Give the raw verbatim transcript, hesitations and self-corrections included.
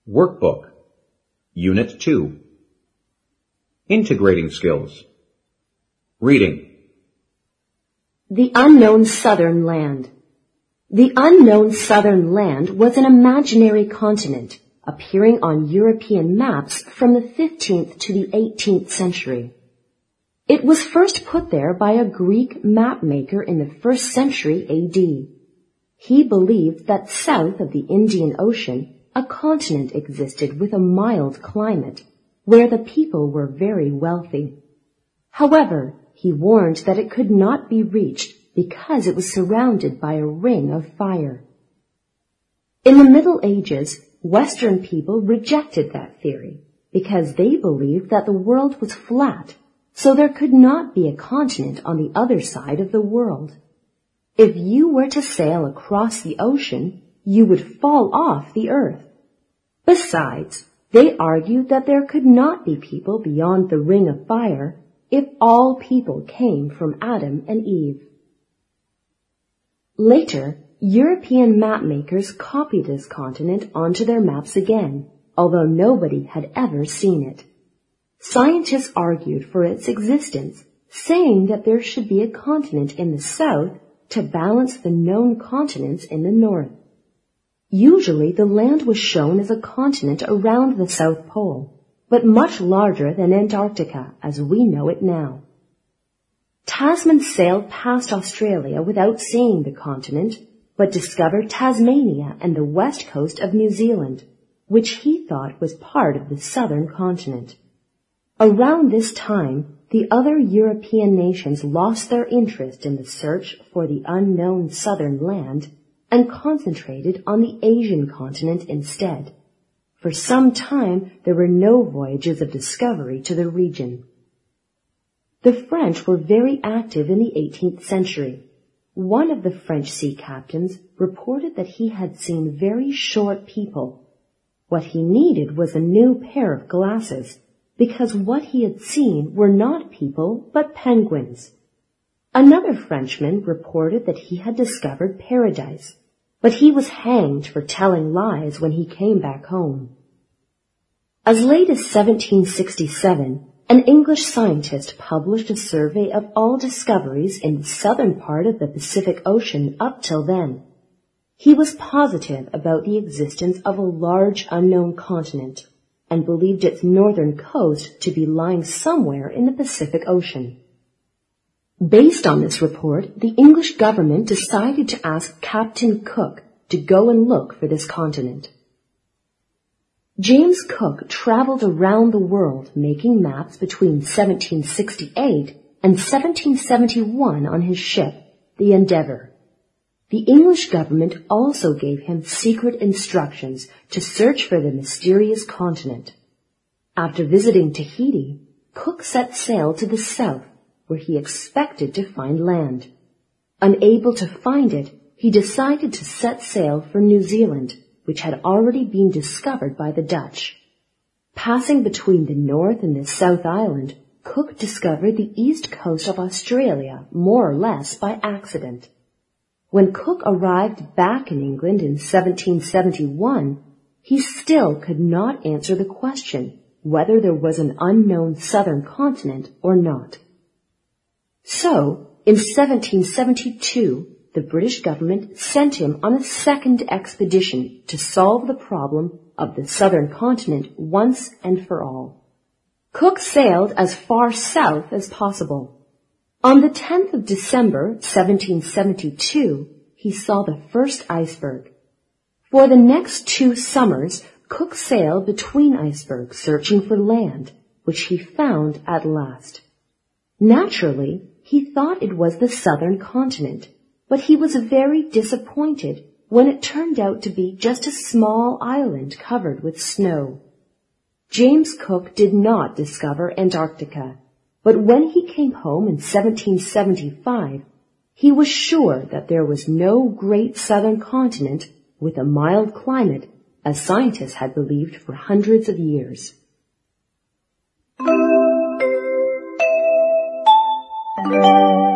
Workbook, Unit two. Integrating Skills. Reading. The Unknown Southern Land. The unknown southern land was an imaginary continent appearing on European maps from the fifteenth to the eighteenth century. It was first put there by a Greek mapmaker in the first century A D. He believed that south of the Indian Ocean, a continent existed with a mild climate, where the people were very wealthy. However, he warned that it could not be reached because it was surrounded by a ring of fire. In the Middle Ages, Western people rejected that theory because they believed that the world was flat, so there could not be a continent on the other side of the world. If you were to sail across the ocean, you would fall off the earth. Besides, they argued that there could not be people beyond the ring of fire if all people came from Adam and Eve. Later, European mapmakers copied this continent onto their maps again, although nobody had ever seen it. Scientists argued for its existence, saying that there should be a continent in the south to balance the known continents in the north. Usually the land was shown as a continent around the South Pole, but much larger than Antarctica as we know it now. Tasman sailed past Australia without seeing the continent, but discovered Tasmania and the west coast of New Zealand, which he thought was part of the southern continent. Around this time, the other European nations lost their interest in the search for the unknown southern land and concentrated on the Asian continent instead. For some time, there were no voyages of discovery to the region. The French were very active in the eighteenth century. One of the French sea captains reported that he had seen very short people. What he needed was a new pair of glasses, because what he had seen were not people, but penguins. Another Frenchman reported that he had discovered paradise, but he was hanged for telling lies when he came back home. As late as seventeen sixty-seven, an English scientist published a survey of all discoveries in the southern part of the Pacific Ocean up till then. He was positive about the existence of a large unknown continent and believed its northern coast to be lying somewhere in the Pacific Ocean. Based on this report, the English government decided to ask Captain Cook to go and look for this continent. James Cook traveled around the world making maps between seventeen sixty-eight and seventeen seventy-one on his ship, the Endeavour. The English government also gave him secret instructions to search for the mysterious continent. After visiting Tahiti, Cook set sail to the south, where he expected to find land. Unable to find it, he decided to set sail for New Zealand, which had already been discovered by the Dutch. Passing between the North and the South Island, Cook discovered the east coast of Australia more or less by accident. When Cook arrived back in England in seventeen seventy-one, he still could not answer the question whether there was an unknown southern continent or not. So, in seventeen seventy-two, the British government sent him on a second expedition to solve the problem of the southern continent once and for all. Cook sailed as far south as possible. On the tenth of December, seventeen seventy-two, he saw the first iceberg. For the next two summers, Cook sailed between icebergs searching for land, which he found at last. Naturally, he thought it was the southern continent, but he was very disappointed when it turned out to be just a small island covered with snow. James Cook did not discover Antarctica, but when he came home in seventeen seventy-five, he was sure that there was no great southern continent with a mild climate, as scientists had believed for hundreds of years. Thank you.